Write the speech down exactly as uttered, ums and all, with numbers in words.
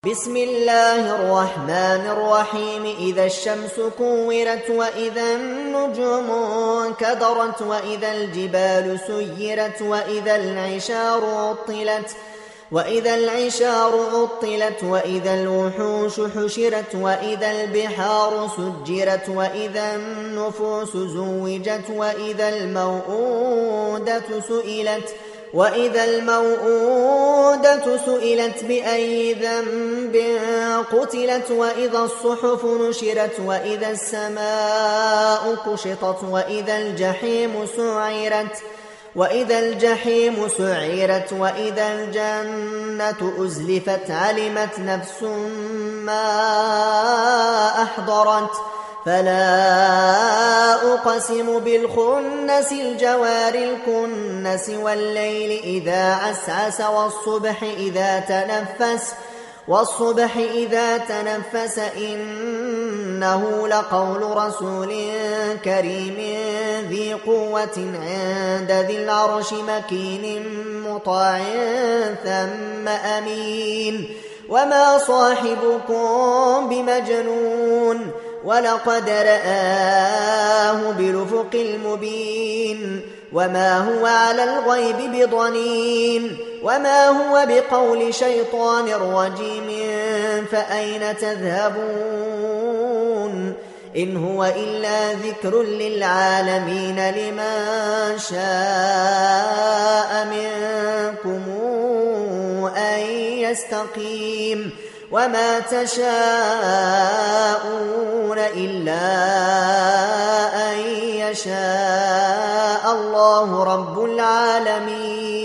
بسم الله الرحمن الرحيم إذا الشمس كورت وإذا النجوم انكدرت وإذا الجبال سيرت وإذا العشار عطلت وإذا العشار عطلت وإذا الوحوش حشرت وإذا البحار سجرت وإذا النفوس زوجت وإذا الموءودة سئلت وإذا الموءودة سئلت بأي ذنب قتلت وإذا الصحف نشرت وإذا السماء كشطت وإذا الجحيم سعرت وإذا الجحيم سعرت وإذا الجنة أزلفت علمت نفس ما أحضرت فلا أقسم بالخنس الجوار الكنس والليل إذا عسعس والصبح إذا تنفس والصبح إذا تنفس إنه لقول رسول كريم ذي قوة عند ذي العرش مكين مطاع ثم أمين وما صاحبكم بمجنون ولقد رآه بالأفق المبين وما هو على الغيب بضنين وما هو بقول شيطان رجيم فأين تذهبون إن هو إلا ذكر للعالمين لمن شاء منكم أن يستقيم وما تشاءون إلا أن يشاء الله رب العالمين.